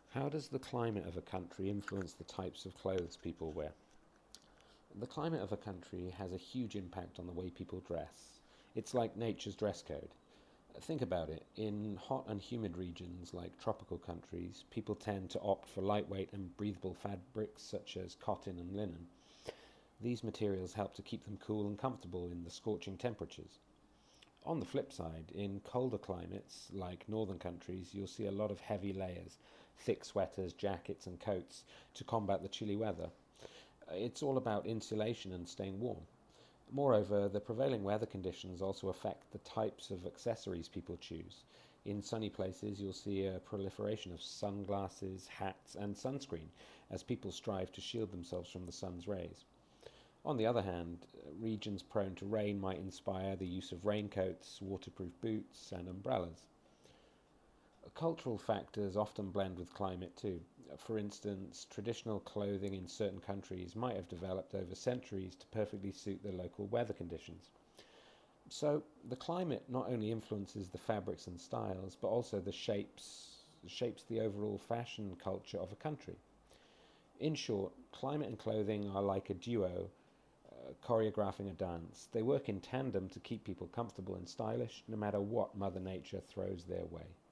How does the climate of a country influence the types of clothes people wear? The climate of a country has a huge impact on the way people dress. It's like nature's dress code. Think about it. In hot and humid regions like tropical countries, people tend to opt for lightweight and breathable fabrics such as cotton and linen. These materials help to keep them cool and comfortable in the scorching temperatures. On the flip side, in colder climates like northern countries, you'll see a lot of heavy layers, thick sweaters, jackets, and coats to combat the chilly weather. It's all about insulation and staying warm. Moreover, the prevailing weather conditions also affect the types of accessories people choose. In sunny places, you'll see a proliferation of sunglasses, hats, and sunscreen as people strive to shield themselves from the sun's rays. On the other hand, regions prone to rain might inspire the use of raincoats, waterproof boots, and umbrellas. Cultural factors often blend with climate too. For instance, traditional clothing in certain countries might have developed over centuries to perfectly suit the local weather conditions. So, the climate not only influences the fabrics and styles, but also shapes the overall fashion culture of a country. In short, climate and clothing are like a duo choreographing a dance. They work in tandem to keep people comfortable and stylish no matter what Mother Nature throws their way.